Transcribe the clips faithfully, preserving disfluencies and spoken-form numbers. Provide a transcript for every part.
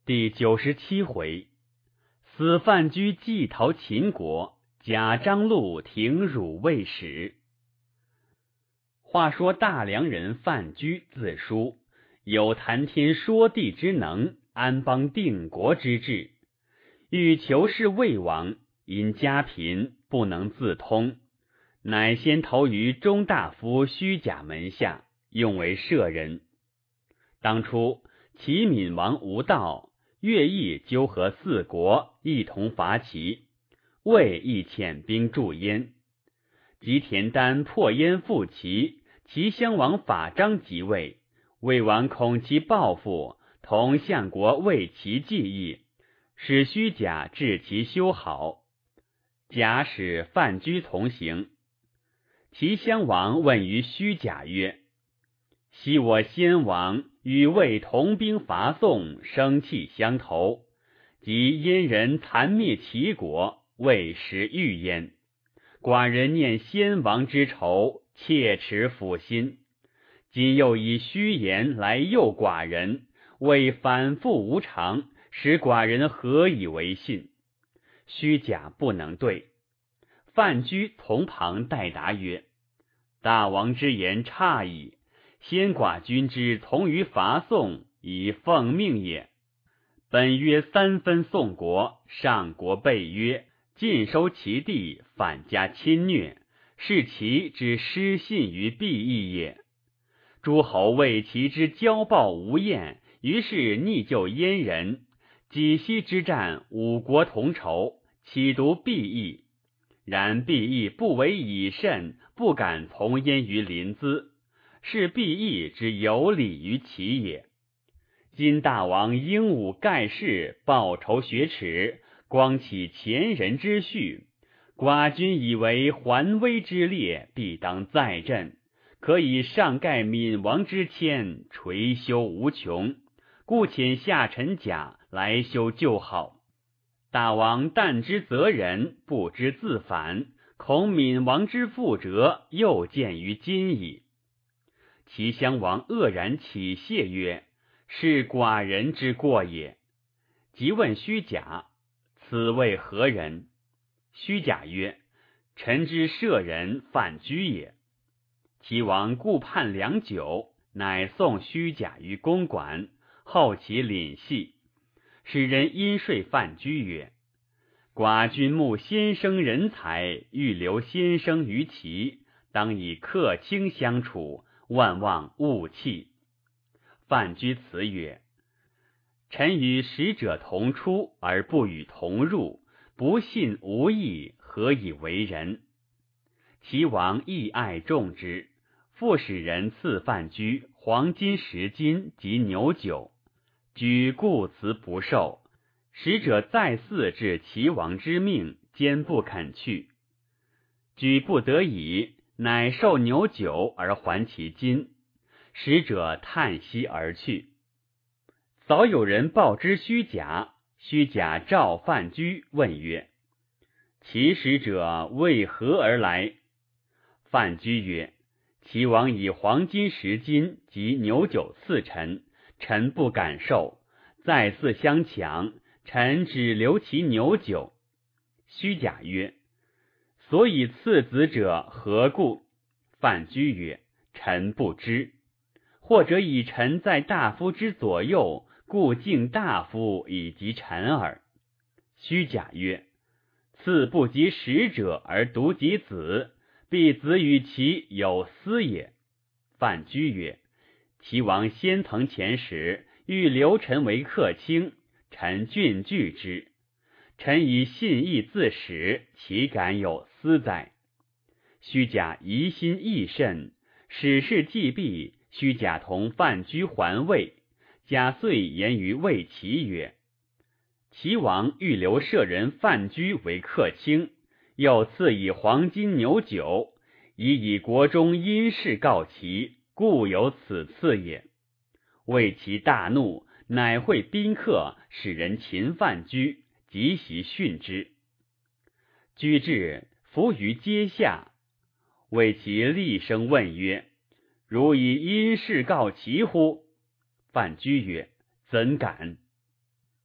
第九十七回，死范雎既逃秦国，假张禄挺辱魏使。话说大梁人范雎自书，有谈天说地之能，安邦定国之志，欲求是魏王，因家贫不能自通，乃先投于中大夫虚假门下，用为舍人。当初齐闵王无道，乐毅纠合四国，一同伐齐，魏亦遣兵助燕。及田丹破燕复齐，齐襄王法章即位，魏王恐其报复，同相国为齐计议，使虚假治其修好。假使范雎从行。齐襄王问于虚假曰：昔我先王与魏同兵伐宋，生气相投，及燕人残灭齐国，魏时欲焉。寡人念先王之仇，切齿抚心。今又以虚言来诱寡人，为反复无常，使寡人何以为信？虚假不能对。范雎从旁代答曰：大王之言差矣，先寡君之从于伐宋，以奉命也。本约三分宋国，上国背约，尽收其地，反加侵虐，是其之失信于必义也。诸侯为其之骄暴无厌，于是逆救燕人。己西之战，五国同仇，岂独必义？然必义不为以慎，不敢从燕于临淄，是必义之有理于齐也。今大王英武盖世，报仇雪耻，光启前人之序，寡君以为桓威之烈必当再振，可以上盖闵王之谦，垂修无穷，故遣下臣甲来修旧好。大王但知责人，不知自反，恐闵王之覆辙，又见于今矣。齐襄王愕然起谢曰：是寡人之过也。即问虚假：此为何人？虚假曰：臣之舍人范雎也。齐王顾盼良久，乃送虚假于公馆，后其领系。使人因说范雎曰：寡君慕先生人才，欲留先生于齐，当以客卿相处，万望勿弃。范雎辞曰：臣与使者同出，而不与同入，不信无义，何以为人？齐王亦爱重之，复使人赐范雎黄金十斤及牛酒，雎固辞不受。使者再四至齐王之命，坚不肯去。雎不得已，乃受牛酒而还其金。使者叹息而去。早有人报之虚假，虚假召范雎问曰：其使者为何而来？范雎曰：齐王以黄金十斤及牛酒赐臣，臣不敢受，再四相抢，臣只留其牛酒。虚假曰：所以赐子者何故？范雎曰：臣不知。或者以臣在大夫之左右，故敬大夫以及臣耳。虚假曰：赐不及使者而独及子，必子与其有私也。范雎曰：齐王先曾遣使，欲留臣为客卿，臣郡拒之。臣以信义自始，岂敢有私哉？虚假疑心亦甚，使事既毕，虚假同范雎还魏。假遂言于魏齐曰：齐王欲留舍人范雎为客卿，又赐以黄金牛酒，以以国中因事告齐，故有此赐也。魏齐大怒，乃会宾客，使人擒范雎，即袭训之。雎至，伏于阶下。魏齐厉声问曰：汝以因事告齐乎？范雎曰：怎敢？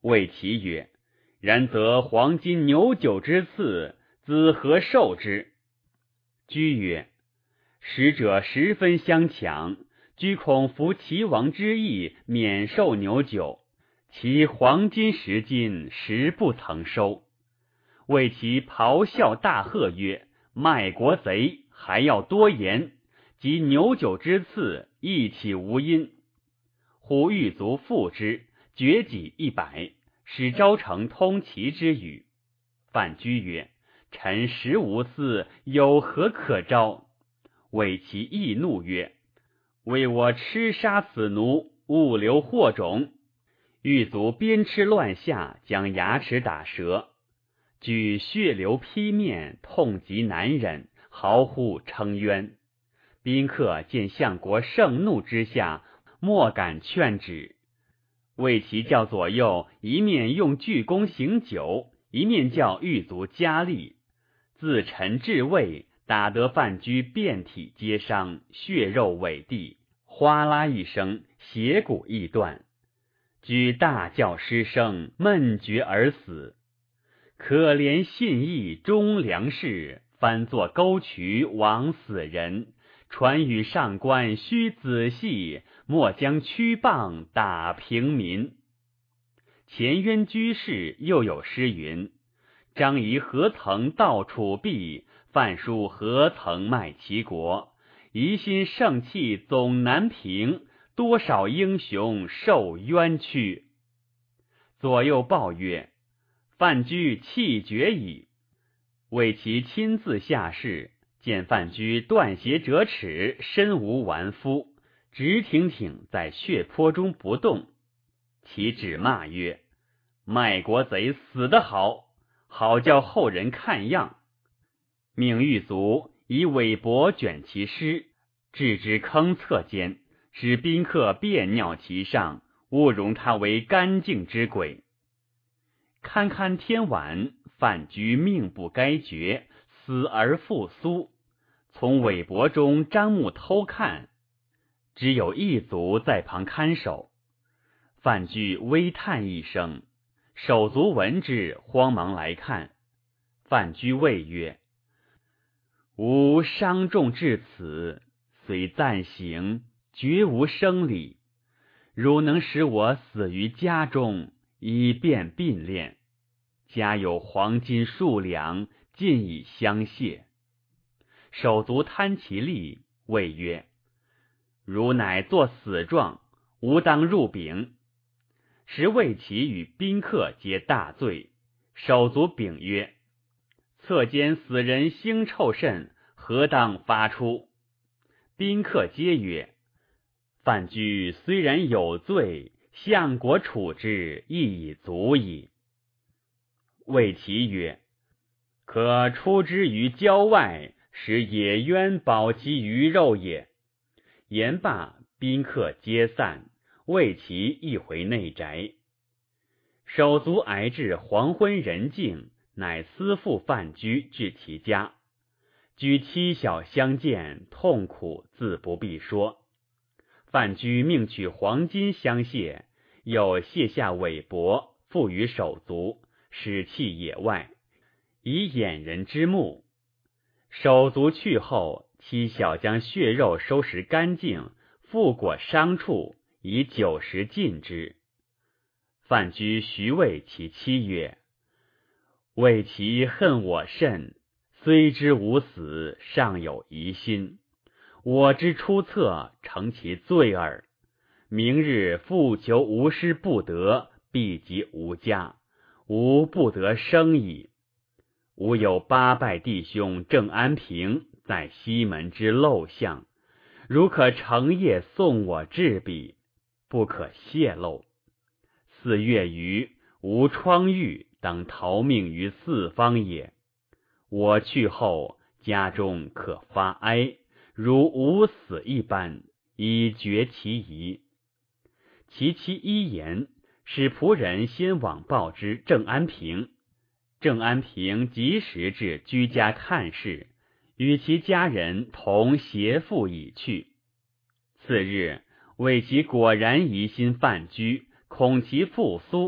谓其曰：然则黄金牛酒之赐，子何受之？居曰：使者十分相抢，居恐服齐王之意，免受牛酒，其黄金十斤，实不曾收。为其咆哮大喝曰：卖国贼，还要多言！及牛酒之赐，亦岂无因？忽狱卒复之，决己一百，使昭成通其之语。范雎曰：臣实无私，有何可招？谓其易怒曰：为我痴杀此奴，勿留祸种。狱卒边吃乱下，将牙齿打折。举血流披面，痛极难忍，嚎呼称冤。宾客见相国盛怒之下，莫敢劝止。谓其叫左右一面用巨弓行酒，一面叫狱卒加力。自陈至卫，打得范雎遍体皆伤，血肉委地，哗啦一声，血骨亦断。雎大叫失声，闷绝而死。可怜信义忠良士，翻作沟渠枉死人。传与上官须仔细，莫将曲棒打平民。前渊居士又有诗云：张仪何曾到楚壁，范书何曾卖齐国。疑心盛气总难平，多少英雄受冤屈。左右报曰：范雎气绝矣。谓其亲自下士，见范雎断鞋折齿，身无完肤，直挺挺在血泊中不动。其指骂曰：卖国贼死得好，好叫后人看样。命狱卒以苇帛卷其尸，置之坑侧间，使宾客便尿其上，勿容他为干净之鬼。堪堪天晚，范雎命不该绝，死而复苏。从苇帛中张目偷看，只有一卒在旁看守。范雎微叹一声，手足闻之，慌忙来看。范雎谓曰：吾伤重至此，虽暂行，绝无生理。汝能使我死于家中，以便并殓。家有黄金数两，尽以相谢。手足摊其力，谓曰：汝乃作死状，吾当入禀。时谓其与宾客皆大醉。手足禀曰：侧间死人腥臭甚，何当发出？宾客皆曰：范雎虽然有罪，相国处之，亦已足矣。谓其曰：可出之于郊外，使野渊保其鱼肉也。言罢，宾客皆散，谓其一回内宅。手足挨至黄昏人静，乃私赴范雎至其家。居妻小相见，痛苦自不必说。范雎命取黄金相谢，又卸下苇帛，付与手足，使弃野外，以掩人之目。手足去后，妻小将血肉收拾干净，覆裹伤处，以酒食尽之。范雎徐谓其妻曰：谓其恨我甚，虽知吾死，尚有疑心。我之出策，成其罪耳。明日复求吾师不得，必及吾家，吾不得生矣。吾有八拜弟兄郑安平在西门之陋巷，如可成夜送我至彼，不可泄露。四月余，吾疮愈，当逃命于四方也。我去后，家中可发哀，如吾死一般，以绝其疑。其妻一言，使仆人先往报之郑安平。郑安平及时至居家看事，与其家人同携父已去。次日，谓其果然疑心范雎，恐其复苏，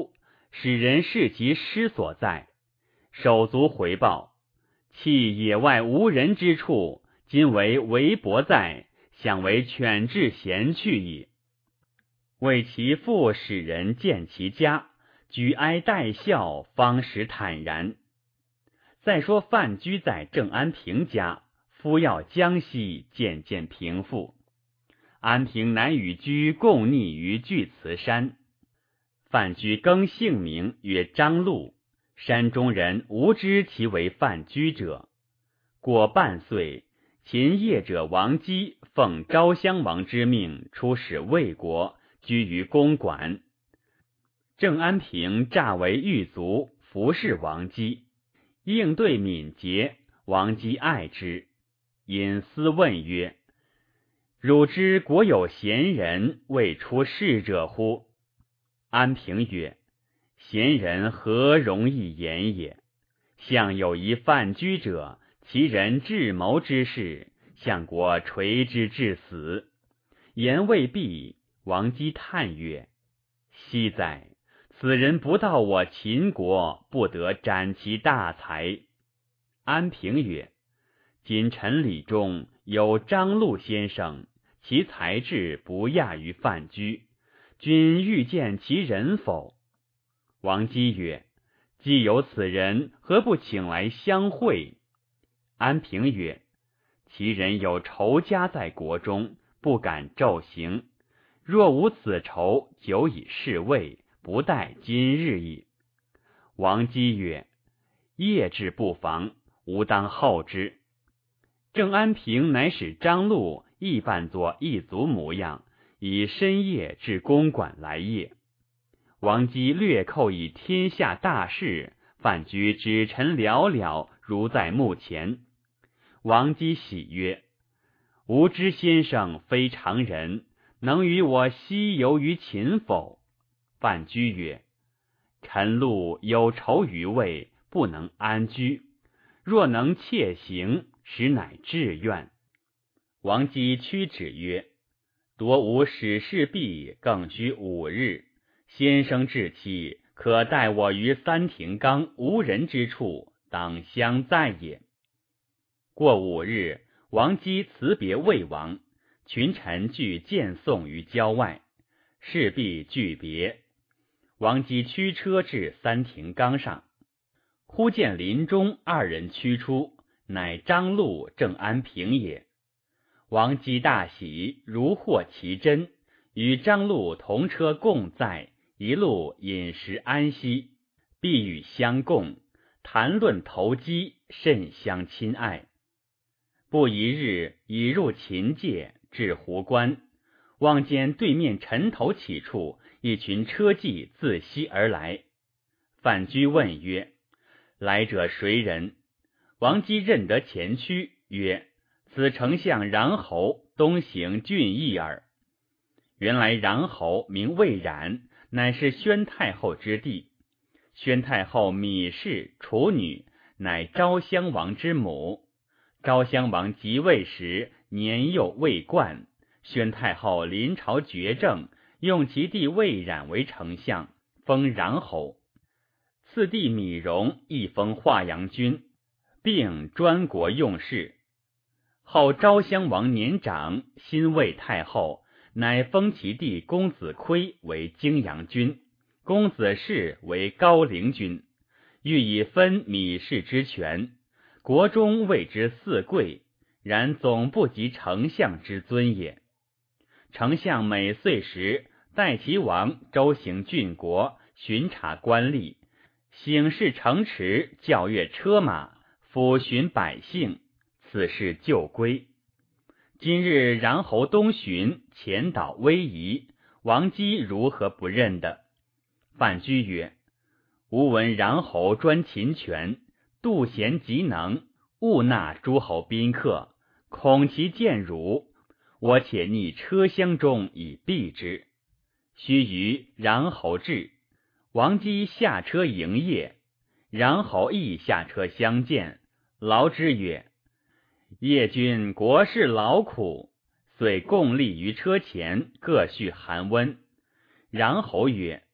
使人视其失所在。手足回报，弃野外无人之处，今为围脖在，想为犬至闲去矣。为其父使人见其家，举哀待笑，方始坦然。再说范雎在郑安平家，夫要江西，渐渐平复。安平乃与居共匿于巨慈山。范雎更姓名曰张禄，山中人无知其为范雎者。过半岁，秦业者王姬奉昭襄王之命，出使魏国，居于公馆。郑安平诈为狱卒，服侍王姬，应对敏捷，王姬爱之。因私问曰：汝知国有贤人，未出仕者乎？安平曰：贤人何容易言也？相有一范雎者，其人智谋之士，相国垂之至死。言未毕，王姬叹曰：惜哉！此人不到我秦国，不得展其大才。安平曰：今陈李中有张禄先生，其才智不亚于范雎，君欲见其人否？王姬曰：既有此人，何不请来相会？安平曰：其人有仇家在国中，不敢骤行，若无此仇，久以侍卫，不待今日矣。王姬曰：业志不妨，吾当后之。郑安平乃使张禄亦扮作一族模样，以深夜至公馆来谒。王姬略叩以天下大事，范雎指陈寥寥，如在目前。王姬喜曰：吾知先生非常人，能与我西游于秦否？范雎曰：臣禄有仇于魏，不能安居，若能窃行，实乃志愿。王姬屈指曰：夺吾使事毕，更须五日。先生至期，可待我于三庭冈无人之处，当相在也。过五日，王姬辞别魏王，群臣俱见送于郊外，事毕俱别。王姬驱车至三庭冈上，忽见林中二人驱出，乃张禄、郑安平也。王姬大喜，如获其真，与张禄同车共载，一路饮食安息，必与相共，谈论投机，甚相亲爱。不一日，已入秦界，至湖关，望见对面城头起处，一群车骑自西而来。范雎问曰：来者谁人？王姬认得前驱，曰：此丞相穰侯，东行郡邑耳。原来穰侯名魏冉，乃是宣太后之弟。宣太后芈氏处女，乃昭襄王之母。昭襄王即位时，年幼未冠，宣太后临朝决政，用其弟魏冉为丞相，封穰侯。次弟芈戎亦封华阳君，并专国用事。后昭襄王年长，新魏太后，乃封其弟公子亏为荆阳君，公子氏为高陵君，欲以分芈氏之权。国中谓之四贵，然总不及丞相之尊也。丞相每岁时，代其王周行郡国，巡查官吏，省视城池，教阅车马，抚巡百姓，此事旧规。今日穰侯东巡，前导威仪，王姬如何不认得？范雎曰：吾闻穰侯专秦权，妒贤嫉能，勿纳诸侯宾客，恐其见辱，我且匿车厢中以避之。须臾，穰侯至，王姬下车迎谒，穰侯亦下车相见，劳之曰：叶君国事劳苦，遂共立于车前，各叙寒温。穰侯曰：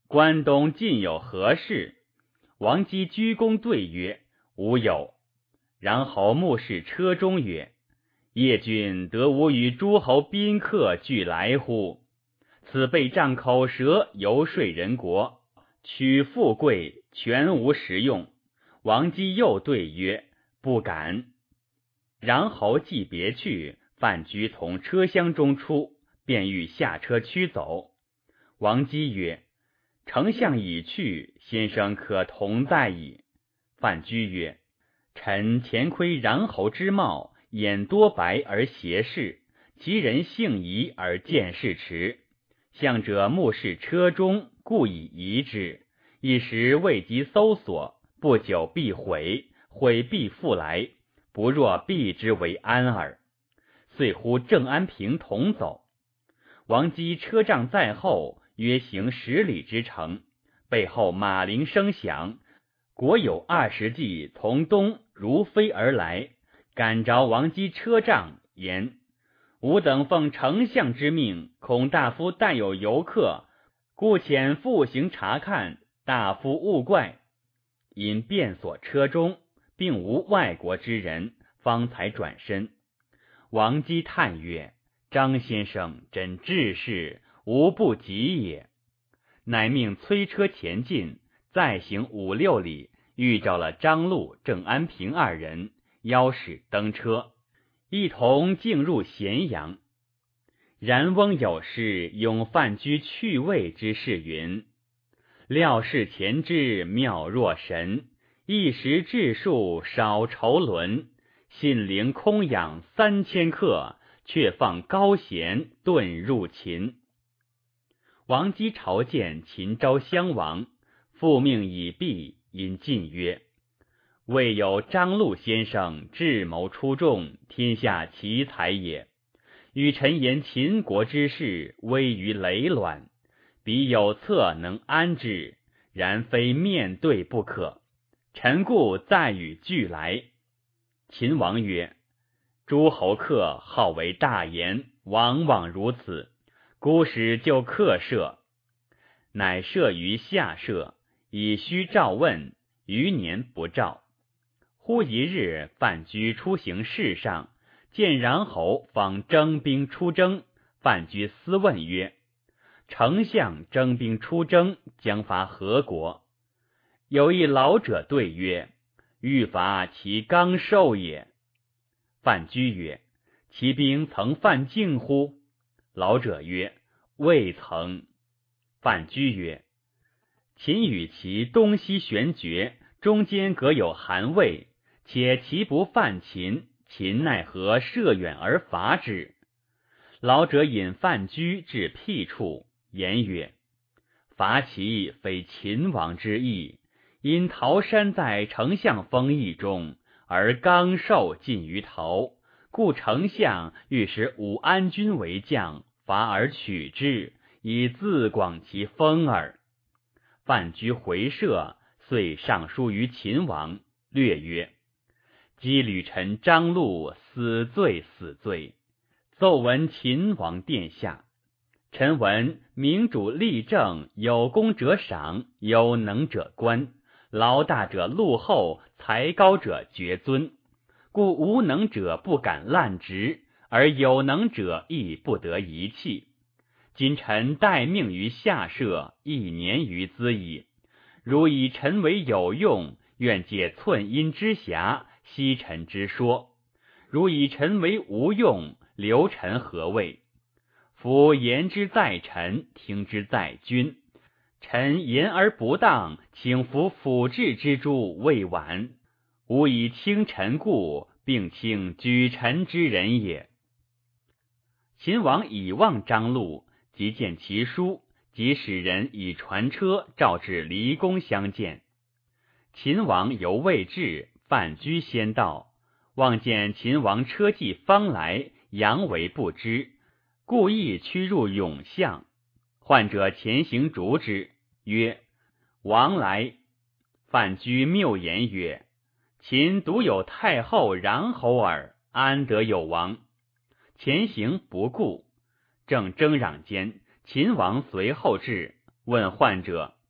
关东近有何事？王姬鞠躬对曰：无有。然侯目视车中曰：叶君得无与诸侯宾客俱来乎？此被仗口舌，游说人国，取富贵，全无实用。王姬又对曰：不敢。然侯既别去，范雎从车厢中出，便欲下车驱走。王姬曰：丞相已去，先生可同在矣。范雎曰：臣前窥然侯之貌，眼多白而斜视，其人性宜而见识迟。向者目视车中，故以疑之。一时未及搜索，不久必悔，悔必复来，不若避之为安耳。遂呼郑安平同走。王姬车仗在后，约行十里之程，背后马铃声响，国有二十骑从东如飞而来，赶着王姬车仗，言：吾等奉丞相之命，恐大夫带有游客，故遣复行查看，大夫勿怪。因便所车中，并无外国之人，方才转身。王姬叹曰：张先生真志士，无不及也。乃命催车前进，再行五六里，遇着了张禄、郑安平二人，邀使登车，一同进入咸阳。然翁有诗咏范雎去位之事云：料事前知妙若神，一时治数少愁伦。信陵空养三千客，却放高贤遁入秦。王姬朝见秦昭襄王，复命已毕，因进曰：未有张禄先生智谋出众，天下奇才也。与臣言秦国之事，危于累卵，彼有策能安之，然非面对不可。臣故再与俱来。秦王曰：诸侯客好为大言，往往如此，孤使就客舍。乃设于下舍，以须召问，余年不召。忽一日，范雎出行事上，见然侯方征兵出征。范雎思问曰：丞相征兵出征，将伐何国？有一老者对曰：欲伐其刚寿也。范雎曰：其兵曾犯境乎？老者曰：未曾。范雎曰：秦与其东西悬绝，中间隔有韩魏，且其不犯秦，秦奈何涉远而伐之？老者引范雎至僻处，言曰：伐其非秦王之意，因陶山在丞相封邑中，而刚寿近于陶，故丞相欲使武安君为将，伐而取之，以自广其封耳。范雎回舍，遂上书于秦王，略曰：羁旅臣张禄死罪死罪，奏闻秦王殿下。臣闻明主立政，有功者赏，有能者官，劳大者禄厚，才高者爵尊。故无能者不敢滥职，而有能者亦不得遗弃。今臣待命于下舍，一年余资矣。如以臣为有用，愿借寸阴之瑕，息臣之说；如以臣为无用，留臣何谓？夫言之在臣，听之在君。臣言而不当，请服辅治之诸未晚。吾以轻臣故，并轻举臣之人也。秦王以望张禄，即见其书，即使人以传车召至离宫相见。秦王犹未至，范雎先到，望见秦王车骑方来，佯为不知，故意驱入永巷。患者前行逐之，曰：王来。范雎谬言曰：秦独有太后、然侯耳，安得有王？前行不顾。正争嚷间，秦王随后至，问患者：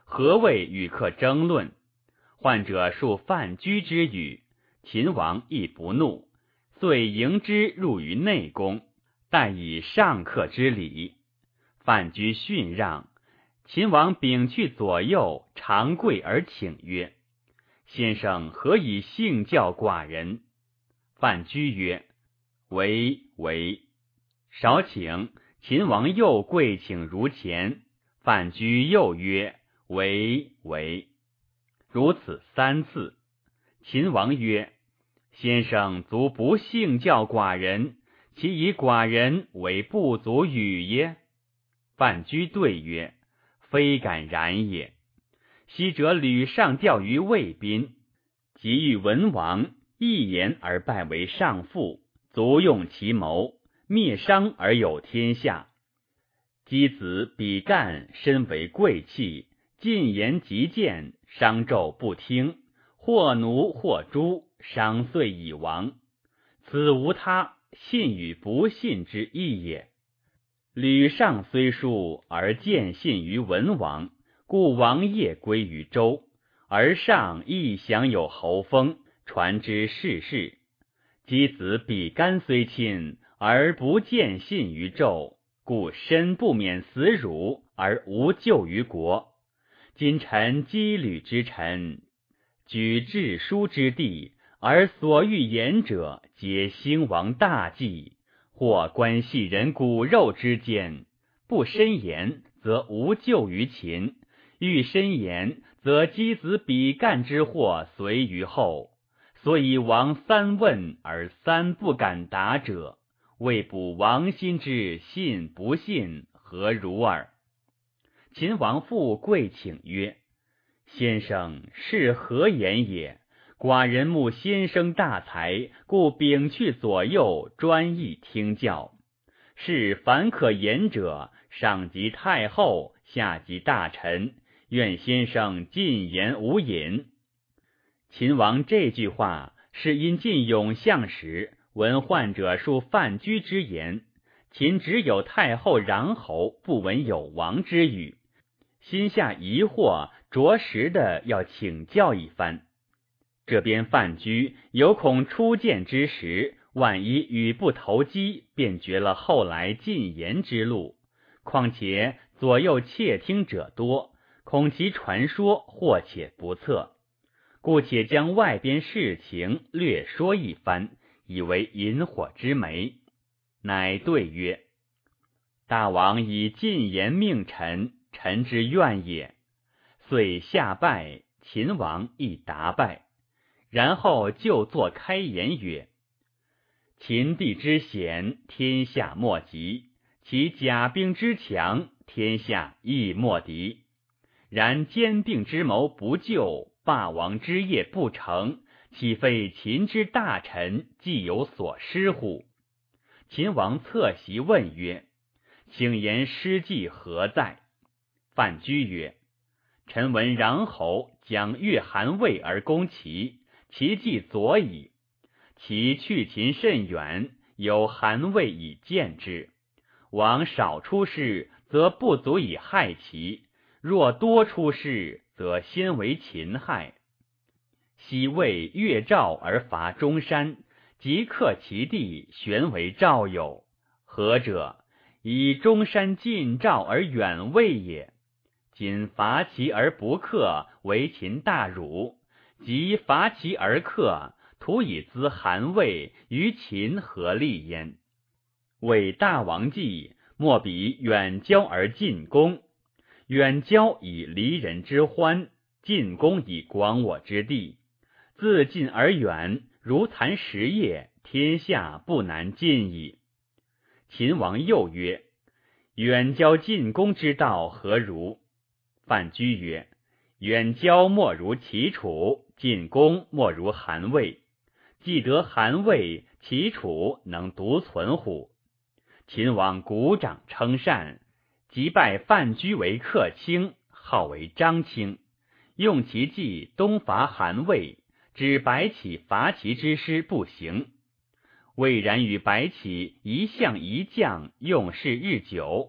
何谓与客争论？患者述范雎之语，秦王亦不怒，遂迎之入于内宫，待以上客之礼。范雎逊让，秦王秉去左右，长跪而请曰：先生何以幸教寡人？范雎曰：为为。少请，秦王又跪请如前。范雎又曰：为为。如此三次。秦王曰：先生足不幸教寡人，其以寡人为不足语耶？范雎对曰：非敢然也。昔者吕尚调于魏宾，即遇文王，一言而拜为上父，足用其谋，灭商而有天下。箕子比干身为贵戚，进言极谏，商纣不听，或奴或诛，商遂已亡。此无他，信与不信之意也。吕尚虽疏，而见信于文王，故王业归于周，而上亦享有侯封，传之世世。箕子比干虽亲，而不见信于纣，故身不免死辱，而无救于国。今臣箕吕之臣，举治书之地，而所欲言者，皆兴亡大计，或关系人骨肉之间。不申言，则无救于秦；欲申言，则箕子比干之祸随于后。所以王三问而三不敢答者，未卜王心之信不信，何如耳？秦王复跪请曰：先生是何言也？寡人慕先生大才，故秉去左右，专意听教。是凡可言者，上及太后，下及大臣，愿先生进言无隐。秦王这句话是因晋永相时闻患者述范雎之言，秦只有太后穰侯，不闻有王之语，心下疑惑，着实的要请教一番。这边范雎有恐初见之时，万一语不投机，便绝了后来进言之路。况且左右窃听者多，恐其传说或且不测，故且将外边事情略说一番，以为引火之媒。乃对曰：大王以进言命臣，臣之愿也。遂下拜，秦王亦答拜。然后就坐开言曰：秦地之险，天下莫及；其甲兵之强，天下亦莫敌。然兼并之谋不就，霸王之业不成，岂非秦之大臣既有所失乎？秦王侧席问曰：请言失计何在？范雎曰：臣闻穰侯将越韩魏而攻齐，其计左矣。其去秦甚远，有韩魏以见之。王少出师，则不足以害齐；若多出师，则先为秦害。昔魏越赵而伐中山，即克其地，旋为赵有。何者？以中山近赵而远魏也。今伐齐而不克，为秦大辱；即伐齐而克，徒以资韩魏，于秦何利焉？为大王计，莫比远交而近攻。远交以离人之欢，近攻以广我之地。自近而远，如谈实业，天下不难尽矣。秦王又曰：远交近攻之道何如？范雎曰：远交莫如齐楚，近攻莫如韩魏。既得韩魏，齐楚能独存乎？秦王鼓掌称善，即拜范雎为客卿，号为张卿，用其计东伐韩魏，指白起伐齐之师不行。魏然与白起一相一将，用事日久，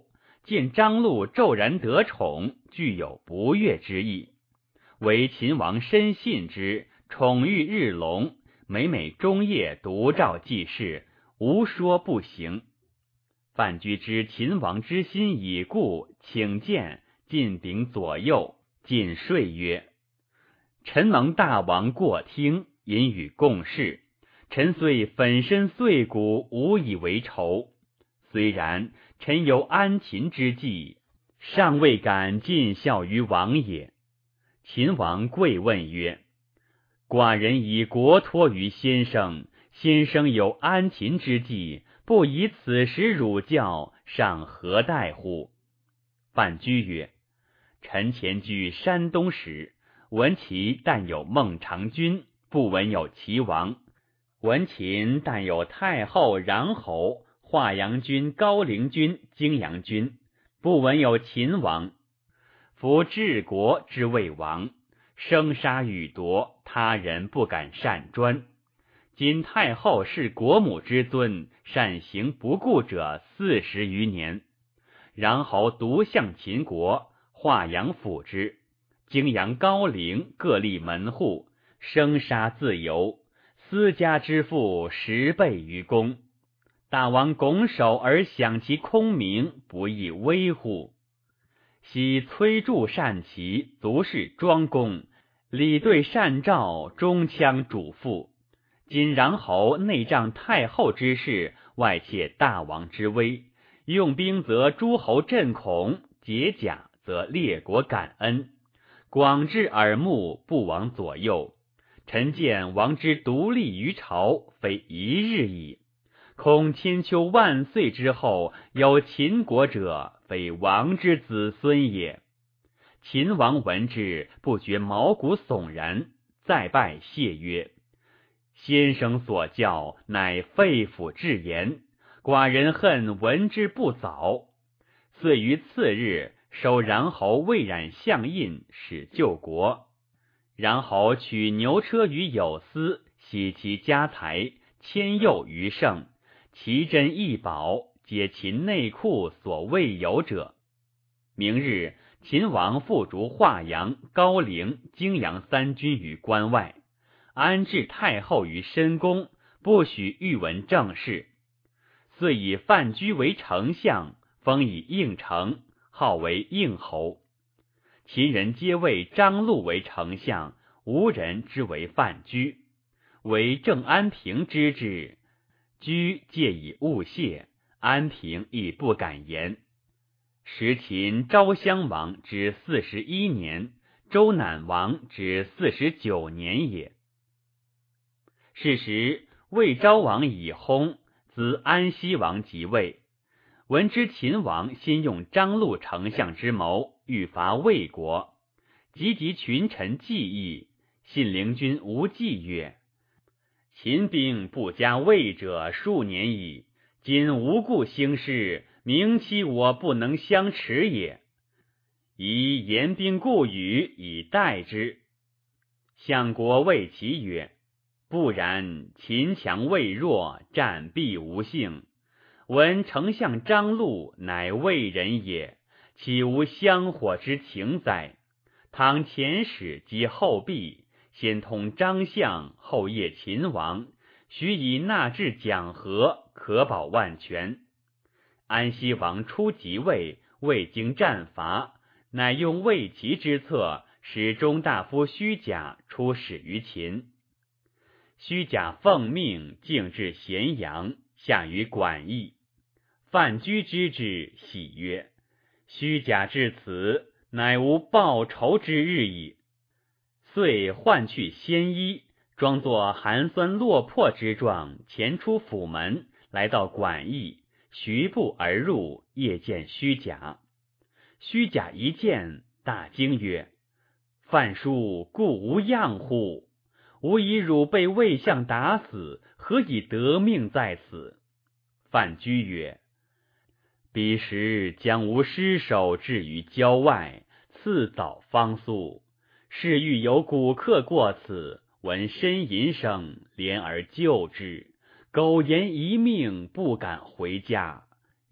见张禄骤然得宠，具有不悦之意，唯秦王深信之，宠遇日隆，每每终夜独照祭事，无说不行。范雎知秦王之心已固，请见，进禀左右，尽说曰：臣蒙大王过听，引与共事，臣虽粉身碎骨，无以为仇。虽然，臣有安秦之计，尚未敢尽孝于王也。秦王贵问曰：寡人以国托于先生，先生有安秦之计，不以此时辱教，尚何待乎？范雎曰：臣前居山东时，闻其但有孟尝君，不闻有齐王；闻秦但有太后、穰侯、华阳君、高陵君、荆阳君，不闻有秦王。夫治国之谓王，生杀予夺，他人不敢擅专。今太后是国母之尊，善行不顾者四十余年。穰侯独向秦国，华阳辅之，荆阳、高陵各立门户，生杀自由，私家之富十倍于公。大王拱手而享其空名，不亦微乎？昔崔杼善骑，足视庄公；李兑善召，中枪主父。今穰侯内仗太后之势，外窃大王之威，用兵则诸侯震恐，解甲则列国感恩，广至耳目，不往左右。臣见王之独立于朝，非一日矣。恐千秋万岁之后，有秦国者，非王之子孙也。秦王闻之，不觉毛骨悚然，再拜谢曰：先生所教，乃肺腑之言，寡人恨闻之不早。遂于次日，收穰侯魏冉相印，使救国。穰侯取牛车于有司，悉其家财，迁宥于盛，奇珍异宝，皆秦内库所未有者。明日，秦王复逐华阳、高陵、荆阳三军于关外，安置太后于深宫，不许欲闻政事。遂以范雎为丞相，封以应丞，号为应侯。秦人皆谓张禄为丞相，无人之为范雎。为郑安平之治，雎借以勿泄，安平亦不敢言。时秦昭襄王之四十一年，周赧王之四十九年也。是时魏昭王已薨，子安西王即位。闻之秦王先用张禄丞相之谋，欲伐魏国，集集群臣计议。信陵君吴忌曰：秦兵不加魏者数年矣，今无故兴师，明其我不能相持也。宜严兵固语，以待之。相国谓其曰：不然，秦强魏弱，战必无幸。闻丞相张禄乃魏人也，岂无香火之情哉？倘前使及后避，先通张相，后谒秦王，许以纳至讲和，可保万全。安西王初即位，未经战伐，乃用魏齐之策，使中大夫虚假出使于秦。虚假奉命，径至咸阳，下于管驿。范雎知之，喜曰：虚假至此，乃无报仇之日矣。遂换去鲜衣，装作寒酸落魄之状，前出府门，来到管驿，徐步而入，夜见虚假。虚假一见，大惊曰：范叔故无恙乎？吾以汝被魏相打死，何以得命在此？范雎曰：彼时将无尸首置于郊外，次早方宿。是欲有古客过此，闻呻吟声，连而救之。苟延一命，不敢回家。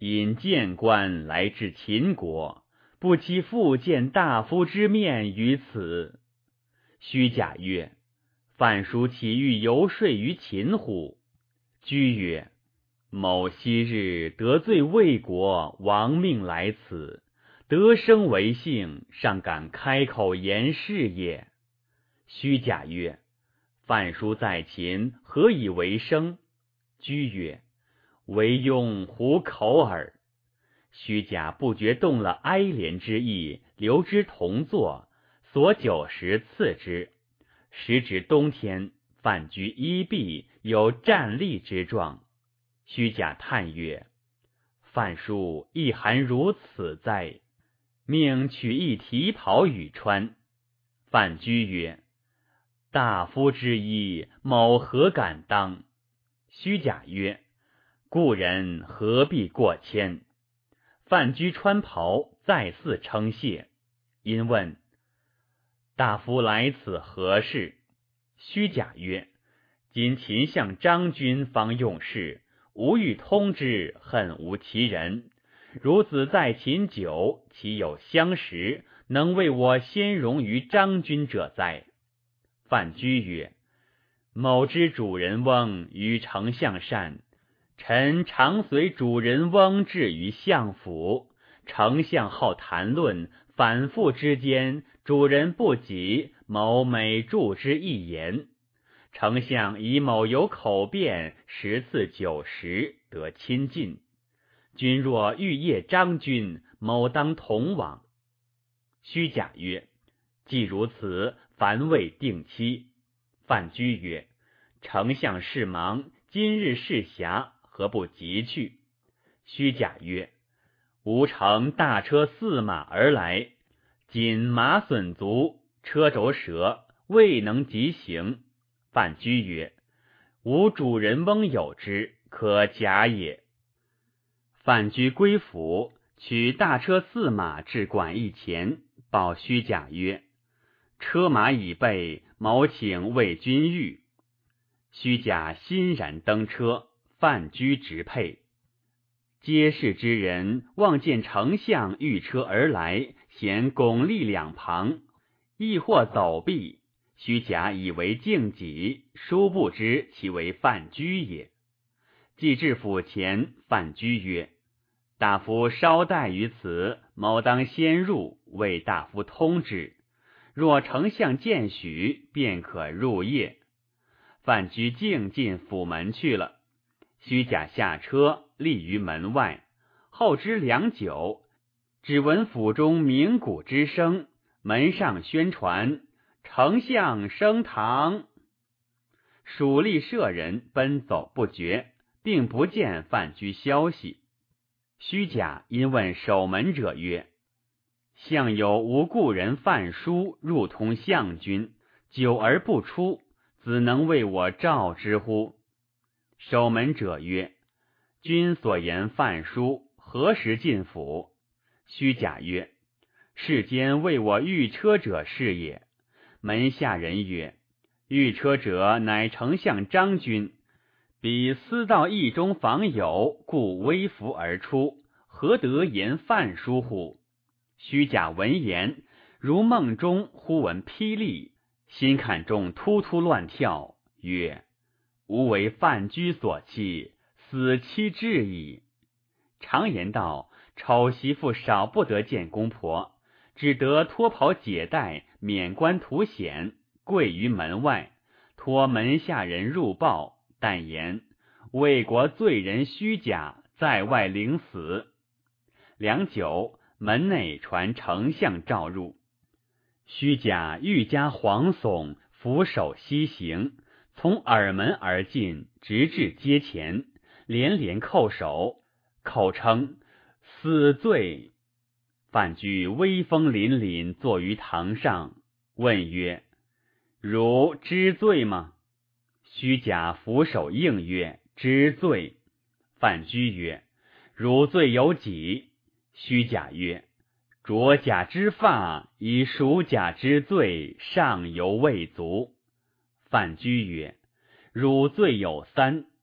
引谏官来至秦国，不期复见大夫之面于此。虚假曰：范叔岂欲游说于秦乎？居曰：某昔日得罪魏国，亡命来此，得生为幸，尚敢开口言是也。虚假曰：范叔在秦，何以为生？居曰：为庸糊口耳。虚假不觉动了哀怜之意，留之同坐，所酒食赐之。时值冬天，范居衣臂，有战栗之状。虚假叹曰：范叔亦寒如此哉？命取一提袍与穿。范居曰：大夫之衣，某何敢当？虚假曰：故人何必过谦？范居穿袍，再四称谢。因问：大夫来此何事？虚假曰：今秦相张军方用事，吾欲通之，恨无其人。如子在秦久，其有相识，能为我先荣于张军者哉？范居曰：某知主人翁与丞相善，臣常随主人翁至于相府，丞相好谈论，反复之间，主人不己，某每助之一言。丞相以某有口辩，十次九十，得亲近。君若欲谒张军，某当同往。虚假曰：既如此，凡未定期。范居曰：丞相事忙，今日事暇，何不急去？虚假曰：吾乘大车驷马而来，仅马损足，车轴折，未能急行。范居曰：吾主人翁有之，可假也。范居归府，取大车驷马至馆驿前，报虚假曰：车马已备，某请为君御。虚假欣然登车，范居直佩。街市之人望见丞相御车而来，嫌拱立两旁，亦或走避。虚假以为敬己，殊不知其为范居也。既至府前，范居曰：大夫稍待于此，某当先入，为大夫通之。若丞相见许，便可入谒。范居径进府门去了。虚假下车，立于门外，后知良久，只闻府中鸣鼓之声，门上宣传：丞相升堂。属吏舍人奔走不绝，并不见范居消息。虚假因问守门者曰：相有无故人范叔入通相军，久而不出，怎能为我召之乎？守门者曰：君所言范叔何时进府？虚假曰：世间为我御车者是也。门下人曰：御车者乃丞相张军，彼私到驿中访友，故微服而出，何得言范叔乎？虚假闻言，如梦中忽闻霹雳，心坎中突突乱跳，曰：吾为范居所欺，死期至矣。常言道：丑媳妇少不得见公婆，只得脱袍解带，免冠图显，跪于门外，托门下人入报，但言魏国罪人虚假在外领死。良久，门内传丞相召入。虚假愈加惶悚，俯首西行，从耳门而进，直至阶前，连连叩首，口称死罪。范居威风凛凛坐于堂上，问曰：汝知罪吗？虚假俯首应曰：知罪。范居曰：汝罪有几？虚假曰：着甲之发，以属甲之罪，尚犹未足。范居曰：汝罪有三。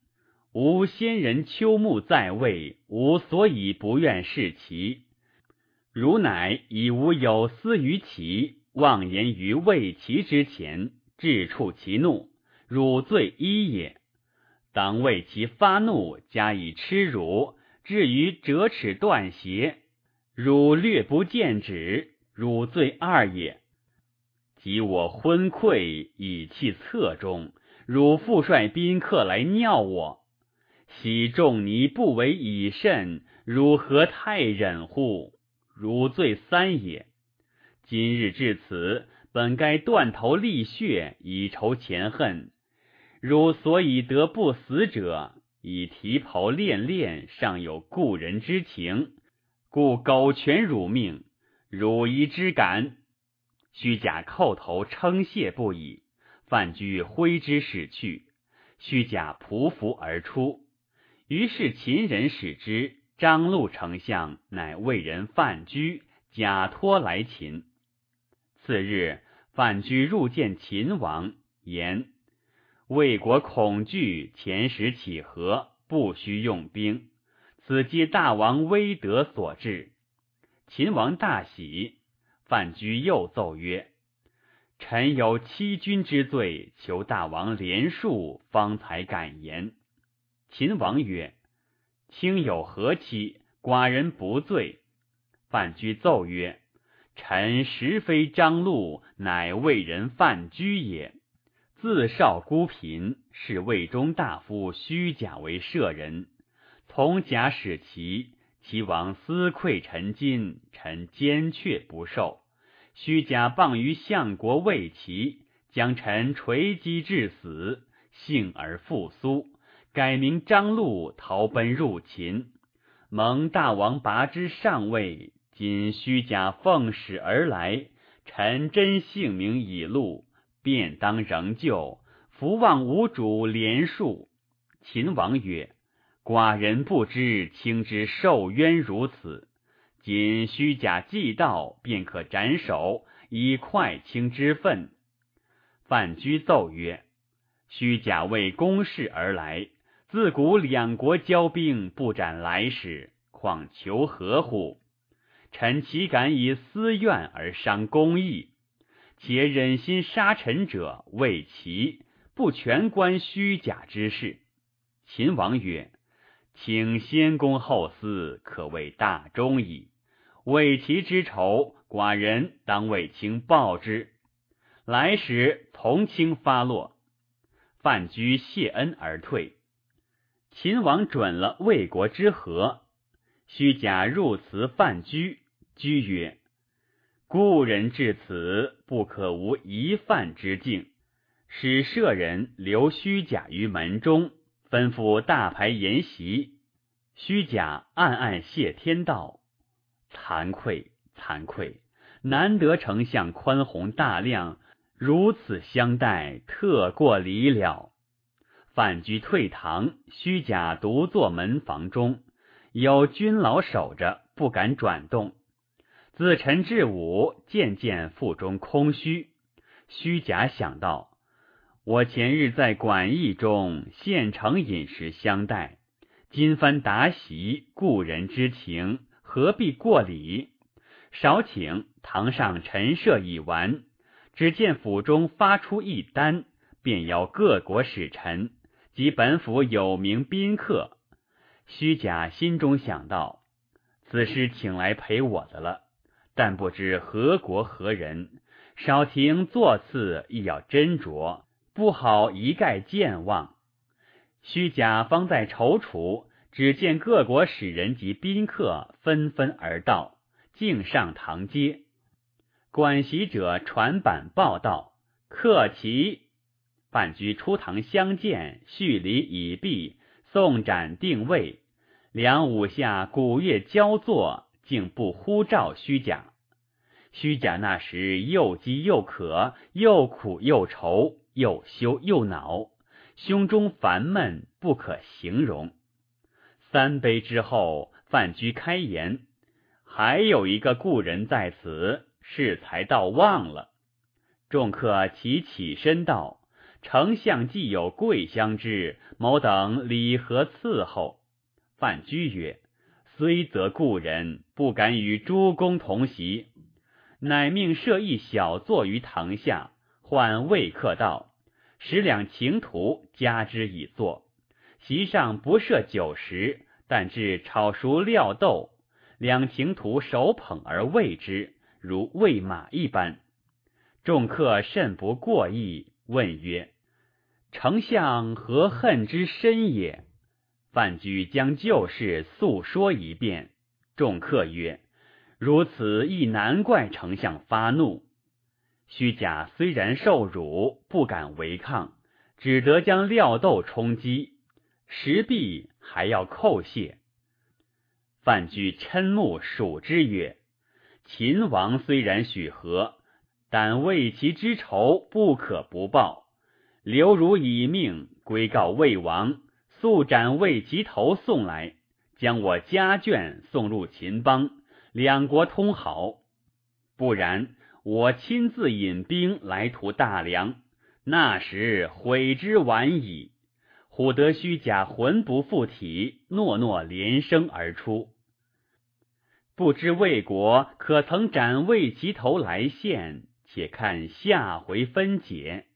吾先人丘穆在位，吾所以不愿事其。汝乃以吾有私于其，妄言于为其之前，致触其怒，汝罪一也。当为其发怒，加以耻辱，至于折齿断鞋，汝略不见止，汝罪二也。及我昏聩，以弃侧中，汝复率宾客来尿我，昔仲尼不为以甚，汝何太忍乎？汝罪三也。今日至此，本该断头沥血，以酬前恨。汝所以得不死者，以提袍恋恋，尚有故人之情，故苟全汝命，汝宜之感。虚假叩头称谢不已，范雎挥之使去，虚假匍匐而出。于是秦人使之，张陆丞相乃为人范雎，假托来秦。次日，范雎入见秦王，言魏国恐惧，前时起和，不须用兵，此皆大王威德所致。秦王大喜。范雎又奏曰：臣有欺君之罪，求大王怜恕，方才敢言。秦王曰：卿有何欺？寡人不罪。范雎奏曰：臣实非张陆，乃魏人范雎也。自少孤贫，是魏中大夫虚假为舍人，从假使其，其王私馈臣金，臣坚却不受。虚假谤于相国魏齐，将臣锤击致死，幸而复苏，改名张陆，逃奔入秦。蒙大王拔之上位，今虚假奉使而来，臣真姓名已露，便当仍旧，伏望吾主怜恕。秦王曰：寡人不知卿之受冤如此，今虚假既到，便可斩首，以快卿之愤。范雎奏曰：虚假为公事而来，自古两国交兵，不斩来使，况求和乎？臣岂敢以私怨而伤公义？且忍心杀臣者魏齐，不全关虚假之事。秦王曰：请先公后私，可谓大忠矣。魏齐之仇，寡人当为卿报之。来时从轻发落。范雎谢恩而退。秦王准了魏国之和。虚假入辞范雎，雎曰：故人至此，不可无一饭之敬。使舍人留虚假于门中，吩咐大排筵席。虚假暗暗谢天道，惭愧惭愧，难得丞相宽宏大量，如此相待，特过礼了。范雎退堂，虚假独坐门房中，有军老守着，不敢转动。自晨至午，渐渐腹中空虚。虚假想到，我前日在馆驿中现成饮食相待，今番答席，故人之情，何必过礼？少请堂上陈设已完，只见府中发出一单，便邀各国使臣及本府有名宾客。虚假心中想到，此事请来陪我的了，但不知何国何人，少廷座次亦要斟酌，不好一概健忘。虚假方在踌躇，只见各国使人及宾客纷纷而到，径上堂阶。管席者传板报道，客齐。范雎出堂相见，叙礼已毕，送盏定位。两武下鼓乐交作，竟不呼召虚假。虚假那时又饥又渴，又苦又愁，又羞又恼，胸中烦闷不可形容。三杯之后，范雎开言：还有一个故人在此，适才倒忘了。众客齐起身道： 丞相既有贵相之，某等礼何伺候？范雎曰：虽则故人，不敢与诸公同席。乃命设一小座于堂下，唤未客到，十两情图加之以坐。席上不设酒食，但置炒熟料豆，两情图手捧而喂之，如喂马一般。众客甚不过意，问曰：丞相何恨之深也？范雎将旧事诉说一遍。众客曰：如此亦难怪丞相发怒。虚假虽然受辱，不敢违抗，只得将料豆充饥，食毕还要叩谢。范雎嗔目数之曰：秦王虽然许和，但为其之仇不可不报。刘汝以命归告魏王，速斩魏其头送来，将我家眷送入秦邦，两国通好。不然，我亲自引兵来屠大梁，那时悔之晚矣。孰得虚假魂不附体，诺诺连声而出。不知魏国可曾斩魏其头来献，且看下回分解。